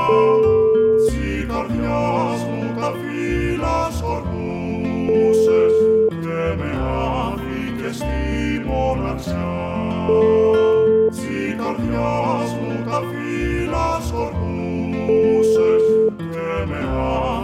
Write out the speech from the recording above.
Τσι καρδιάς μου τα φύλλα σκορπούσες και με άφηκες στη μοναξιά. Τσι καρδιάς μου τα φύλλα σκορπούσες και με άφηκες